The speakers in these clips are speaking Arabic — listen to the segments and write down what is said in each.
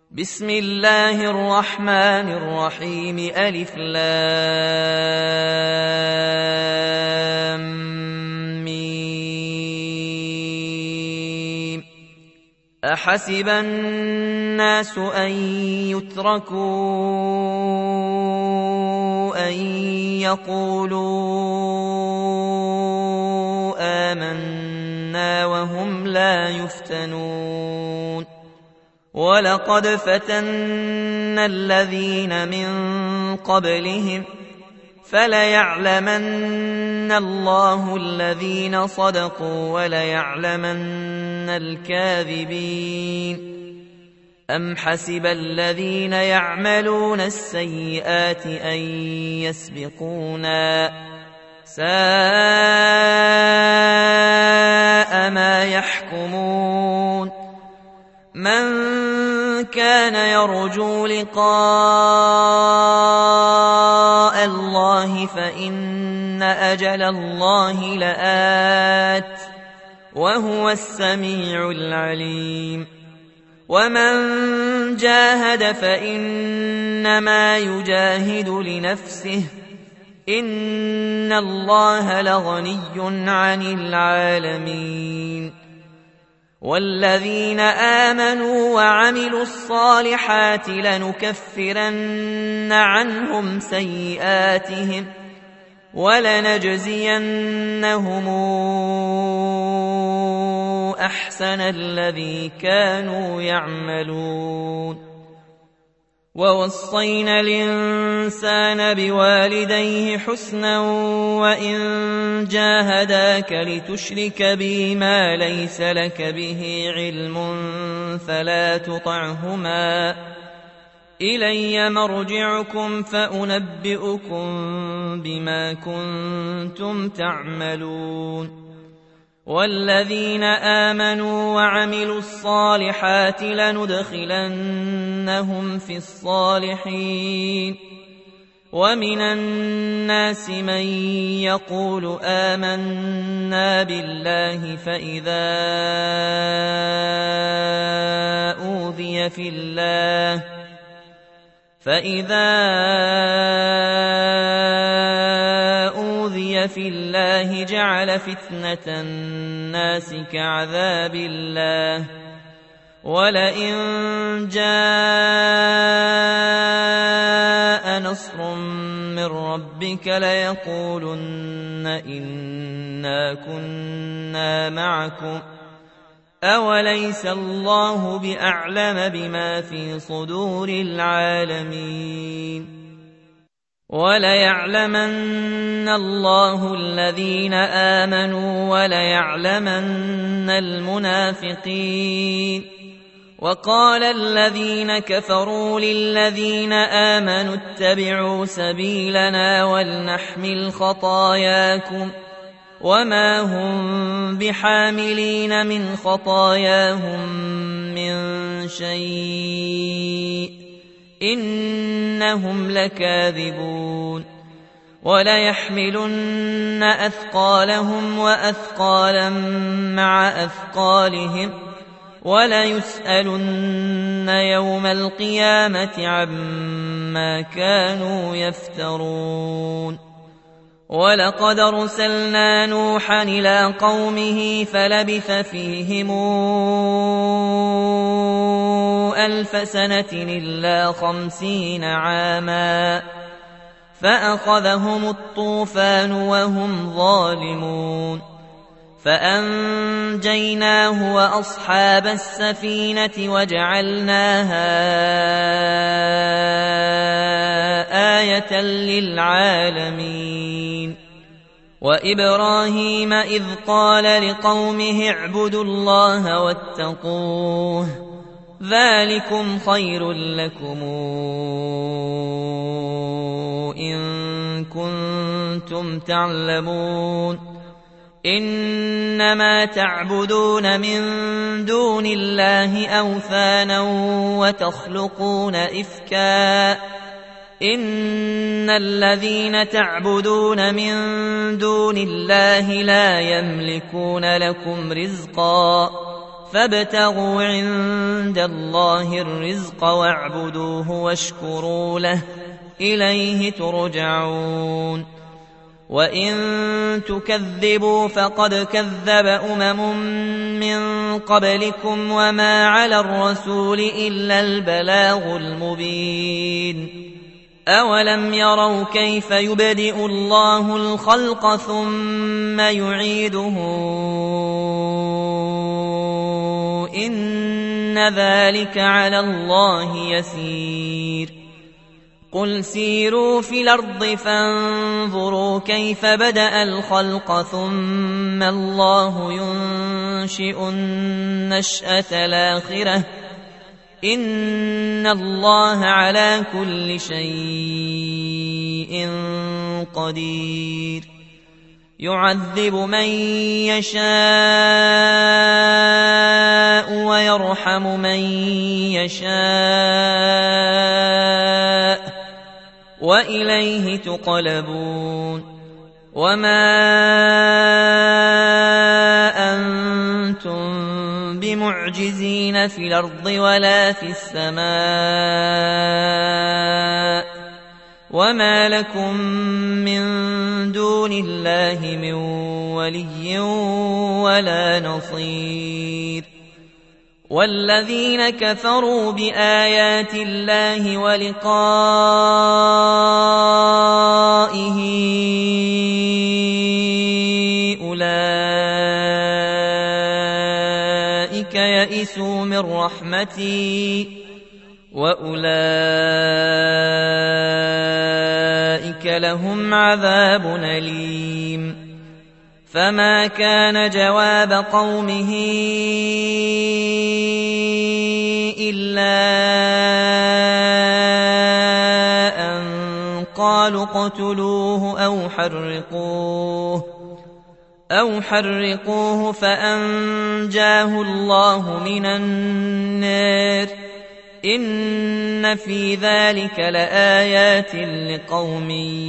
بسم الله الرحمن الرحيم ألف لام ميم. أحسب الناس أن يتركوا أن يقولوا آمنا وهم لا يفتنون. ولقد فتنا الذين من قبلهم فليعلمن الله الذين صدقوا وليعلمن الكاذبين. أم حسب الذين يعملون السيئات أن يسبقونا ساء ما يحكمون. من كان يرجو لقاء الله فإن أجل الله لآت وهو السميع العليم. ومن جاهد فإنما يجاهد لنفسه إن الله لغني عن العالمين. والذين آمنوا وعملوا الصالحات لنكفرن عنهم سيئاتهم ولنجزينهم أحسن الذي كانوا يعملون. ووصينا الإنسان بوالديه حسنا وإن جاهداك لتشرك بي ما ليس لك به علم فلا تطعهما إلي مرجعكم فأنبئكم بما كنتم تعملون. والذين آمنوا وعملوا الصالحات لندخلنهم في الصالحين. ومن الناس من يقول آمنا بالله فإذا أوذي في الله جعل فتنة الناس كعذاب الله ولئن جاء نصر من ربك ليقولن إنا كنا معكم أوليس الله بأعلم بما في صدور العالمين. وليعلمن الله الذين آمنوا وليعلمن المنافقين. وقال الذين كفروا للذين آمنوا اتبعوا سبيلنا ولنحمل خطاياكم وما هم بحاملين من خطاياهم من شيء إنهم لكاذبون. وليحملن أثقالهم وأثقالا مع أثقالهم وليسألن يوم القيامة عما كانوا يفترون. ولقد أرسلنا نوحا إلى قومه فلبث فيهم 1000 سنة إلا 50 عاما فأخذهم الطوفان وهم ظالمون فأنجيناه وأصحاب السفينة وجعلناها آية للعالمين. وإبراهيم إذ قال لقومه اعبدوا الله واتقوه ذلكم خير لكم إن كنتم تعلمون. إنما تعبدون من دون الله أوثانا وتخلقون إفكا إن الذين تعبدون من دون الله لا يملكون لكم رزقا فابتغوا عند الله الرزق واعبدوه واشكروا له إليه ترجعون وإن تكذبوا فقد كذب من قبلكم وما على الرسول إلا البلاغ المبين أولم يروا كيف يبدئ الله الخلق ثم يعيده إن ذلك على الله يسير قل سيروا في الأرض فانظروا كيف بدأ الخلق ثم الله ينشئ النشأة الآخرة إن الله على كل شيء قدير يعذب من يشاء ويرحم من يشاء وإليه تقلبون وما أنتم بمعجزين في الأرض ولا في السماء وما لكم من دون الله من ولي ولا نصير والذين كفروا بآيات الله ولقائه أولئك يئسوا من رحمتي وأولئك لهم عذاب أليم فما كان جواب قومه إلا أن قالوا اقتلوه أو حرقوه فأنجاه الله من النار إن في ذلك لآيات لقوم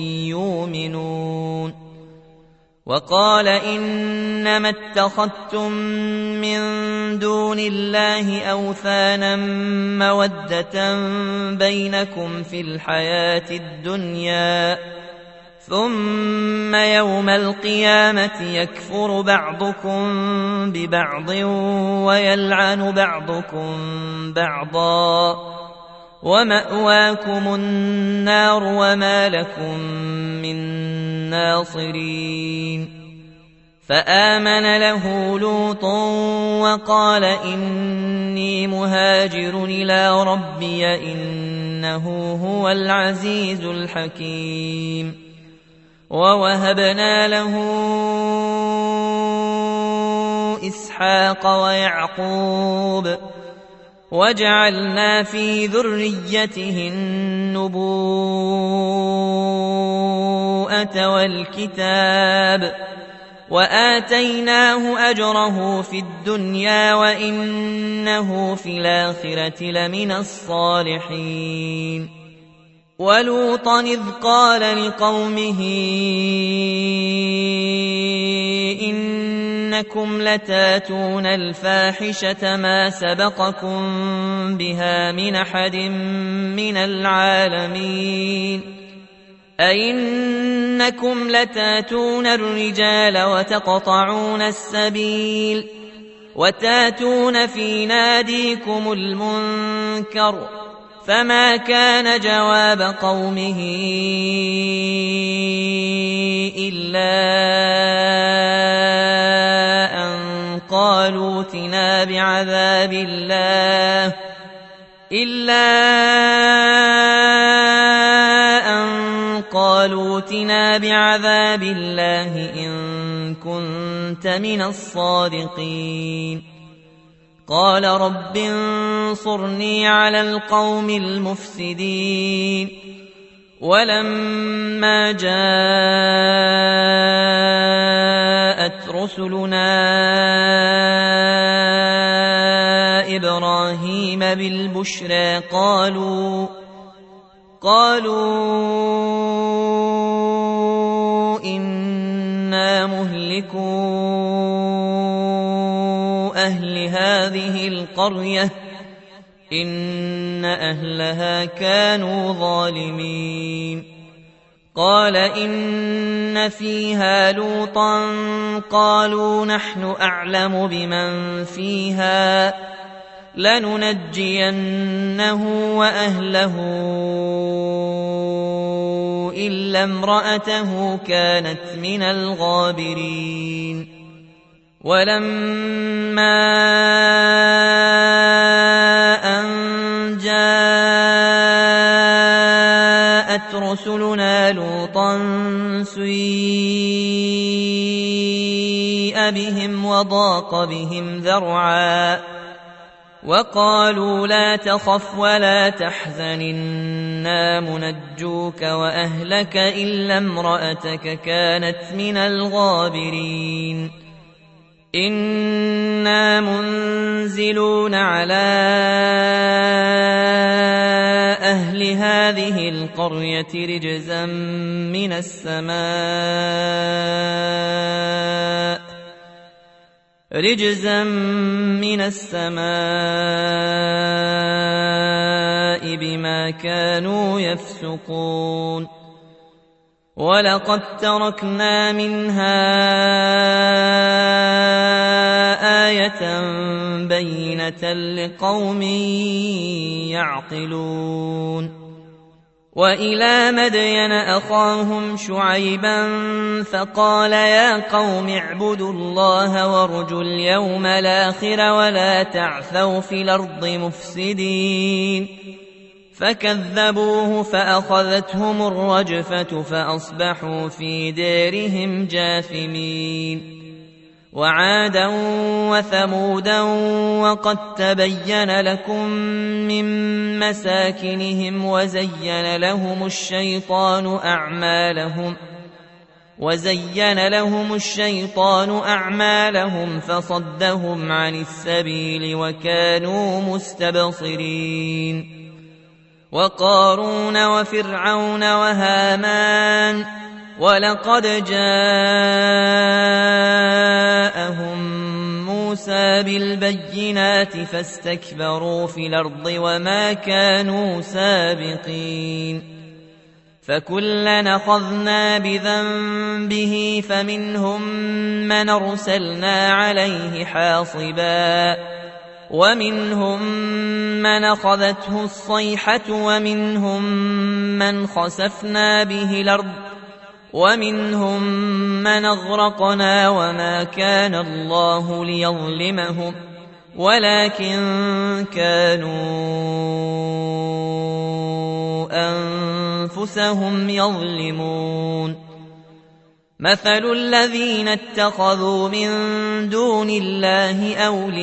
يؤمنون وقال إنما اتخذتم من دون الله أوثانا مودة بينكم في الحياة الدنيا ثم يوم القيامة يكفر بعضكم ببعض ويلعن بعضكم بعضا ومأواكم النار وما لكم من ناصرين فآمن له لوط وقال إني مهاجر إلى ربي إنه هو العزيز الحكيم ووهبنا له إسحاق ويعقوب وجعلنا في ذريته النبوءة والكتاب وآتيناه أجره في الدنيا وإنه في الآخرة لمن الصالحين ولوطا إذ قال لقومه إنكم لتاتون الفاحشة ما سبقكم بها من أحد من العالمين أئنكم لتاتون الرجال وتقطعون السبيل وتاتون في ناديكم المنكر فما كان جواب قومه إلا أن قالوا ائتنا بعذاب الله إن كنت من الصادقين قال رب انصرني على القوم المفسدين ولما جاءت رسلنا إبراهيم بالبشرى قالوا إنا مهلكو أهل هذه القرية إن أهلها كانوا ظالمين قال إن فيها لوطا قالوا نحن أعلم بمن فيها لننجينه وأهله إلا امرأته كانت من الغابرين ولما أن جاءت رسلنا لوطا سيء بهم وضاق بهم ذرعا وقالوا لا تخف ولا تحزن إنا منجوك وأهلك إلا امرأتك كانت من الغابرين إنا منزلون على أهل هذه القرية رجزا من السماء بما كانوا يفسقون ولقد تركنا منها آية بينة لقوم يعقلون وإلى مدين أخاهم شعيبا فقال يا قوم اعبدوا الله وارجوا اليوم الآخر ولا تعثوا في الأرض مفسدين فكذبوه فأخذتهم الرجفة فأصبحوا في دارهم جاثمين وعادا وثمودا وقد تبين لكم من مساكنهم وزين لهم الشيطان أعمالهم فصدهم عن السبيل وكانوا مستبصرين وقارون وفرعون وهامان ولقد جاءهم موسى بالبينات فاستكبروا في الأرض وما كانوا سابقين فكلا أخذنا بذنبه فمنهم من أرسلنا عليه حاصبا ومنهم من أخذته الصيحة ومنهم من خسفنا به الأرض ومنهم من أغرقنا وما كان الله ليظلمهم ولكن كانوا أنفسهم يظلمون مثل الذين اتخذوا من دون الله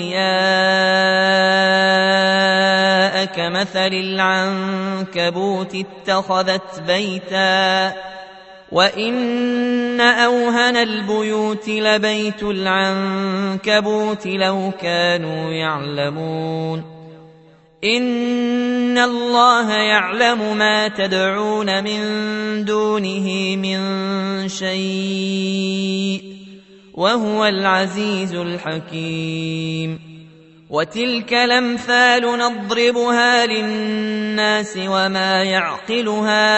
أولياء كمثل العنكبوت اتخذت بيتا وإن أوهن البيوت لبيت العنكبوت لو كانوا يعلمون إن الله يعلم ما تدعون من دونه من شيء وهو العزيز الحكيم وتلك الأمثال نضربها للناس وما يعقلها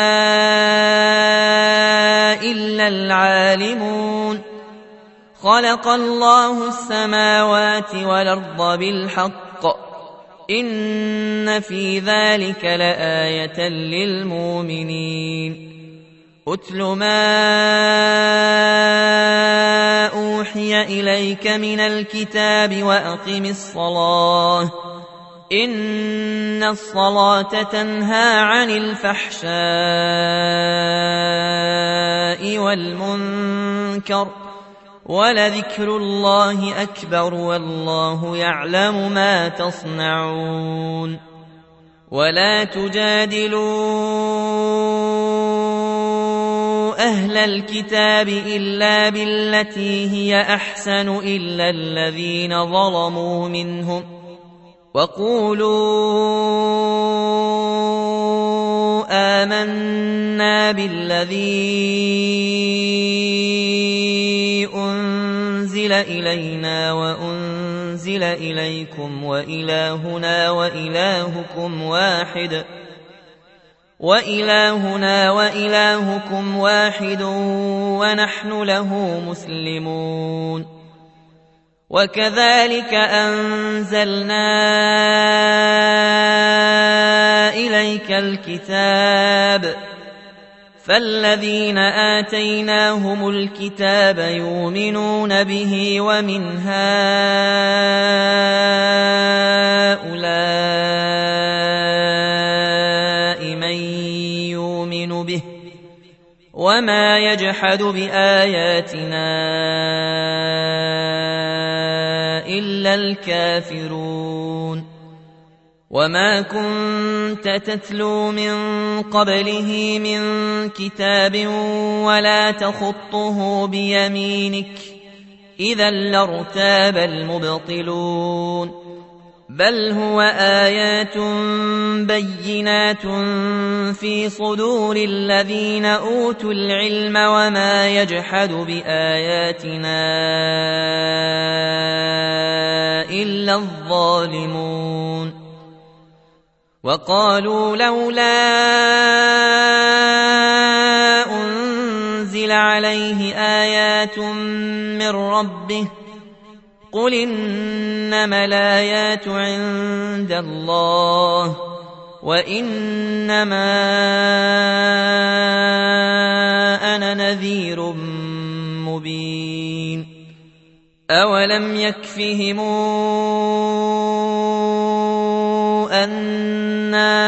إلا العالمون خلق الله السماوات والأرض بالحق إن في ذلك لآية للمؤمنين أتل ما أوحي إليك من الكتاب وأقم الصلاة إن الصلاة تنهى عن الفحشاء والمنكر ولذكر الله أكبر والله يعلم ما تصنعون ولا تجادلوا أهل الكتاب إلا بالتي هي أحسن إلا الذين ظلموا منهم وقولوا آمنا بالذي أنزل إلينا وأنزل أنزل إليكم وإلهنا وإلهكم واحد ونحن له مسلمون وكذلك أنزلنا إليك الكتاب فالذين آتيناهم الكتاب يؤمنون به ومن هؤلاء من يؤمن به وما يجحد بآياتنا إلا الكافرون وما كنت تتلو من قبله من كتاب ولا تخطه بيمينك إذا لارتاب المبطلون بل هو آيات بينات في صدور الذين أوتوا العلم وما يجحد بآياتنا إلا الظالمون وقالوا لولا أنزل عليه آيات من ربه قل إنما الآيات عند الله وإنما أنا نذير مبين أولم يكفهم أنا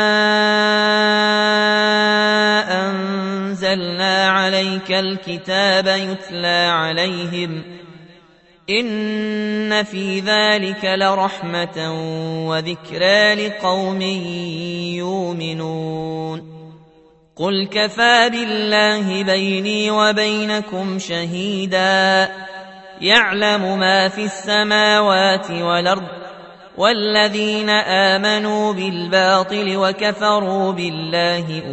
أنزلنا عليك الكتاب يتلى عليهم إن في ذلك لرحمة وذكرى لقوم يؤمنون قل كفى بالله بيني وبينكم شهيدا يعلم ما في السماوات والأرض والذين آمنوا بالباطل وكفروا بالله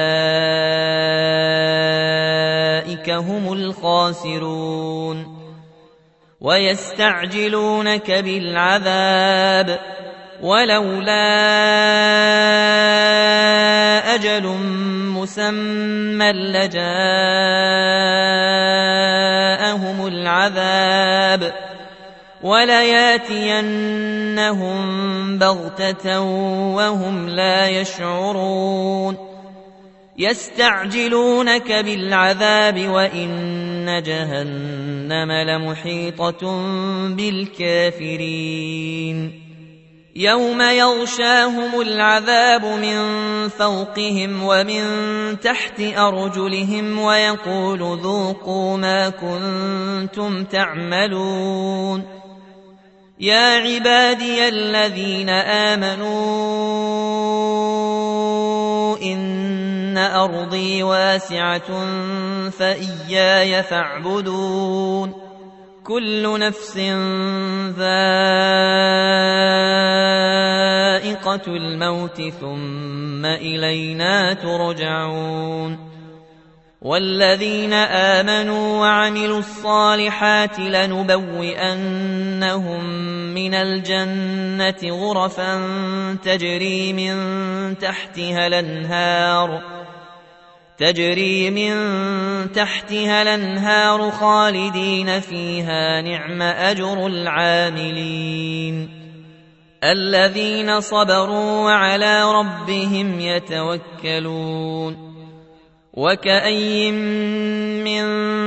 أولئك هم الخاسرون ويستعجلونك بالعذاب ولولا أجل مسمى لجاءهم العذاب ولياتينهم بغتة وهم لا يشعرون يستعجلونك بالعذاب وإن جهنم لمحيطة بالكافرين يوم يغشاهم العذاب من فوقهم ومن تحت أرجلهم ويقول ذوقوا ما كنتم تعملون يا عبادي الذين آمنوا إن أرضي واسعة فإياي فاعبدون كل نفس ذائقة الموت ثم إلينا ترجعون والذين آمنوا وعملوا الصالحات لنبوئنهم من الجنة غرفا تجري من تحتها الأنهار خالدين فيها نعم أجر العاملين الذين صبروا وعلى ربهم يتوكلون وكأي من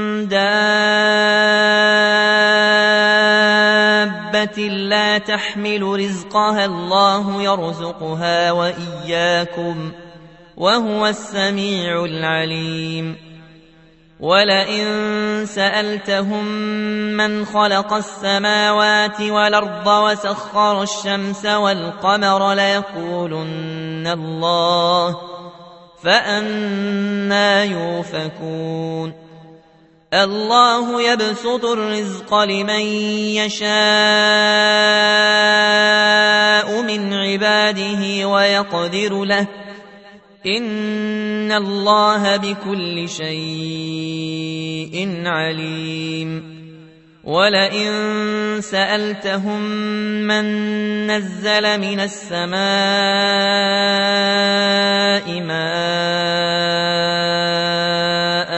دابة لا تحمل رزقها الله يرزقها وإياكم وهو السميع العليم ولئن سألتهم من خلق السماوات والأرض وسخر الشمس والقمر ليقولن الله فأنى يؤفكون الله يبسط الرزق لمن يشاء من عباده ويقدر له إن الله بكل شيء عليم ولئن سألتهم من نزل من السماء ماء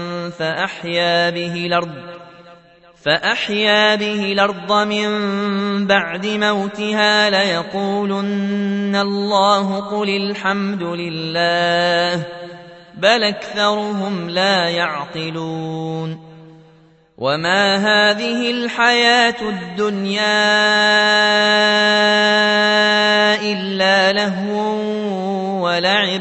فأحيا به الأرض من بعد موتها ليقولن الله قل الحمد لله بل أكثرهم لا يعقلون وما هذه الحياة الدنيا إلا لهو ولعب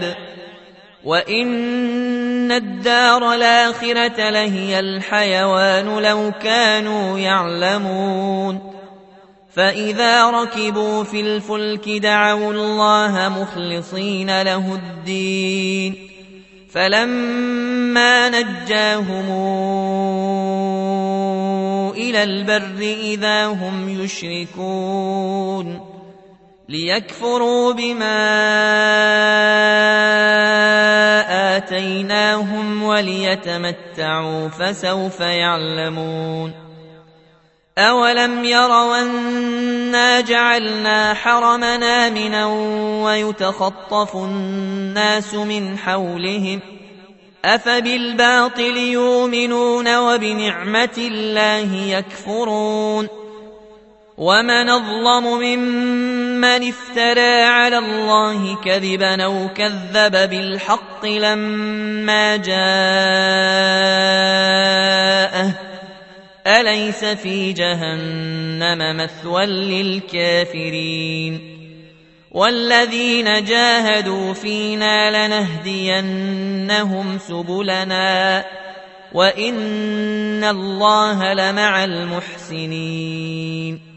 وإن الدار الآخرة لهي الحيوان لو كانوا يعلمون فإذا ركبوا في الفلك دعوا الله مخلصين له الدين فلما نجاهم إلى البر إذا هم يشركون ليكفروا بما آتيناهم وليتمتعوا فسوف يعلمون أولم يروا أنا جعلنا حرمنا آمنا ويتخطف الناس من حولهم أفبالباطل يؤمنون وبنعمة الله يكفرون ومن أظلم ممن افترى على الله كذبا أو كذب بالحق لما جاءه أليس في جهنم مثوى للكافرين والذين جاهدوا فينا لنهدينهم سبلنا وإن الله لمع المحسنين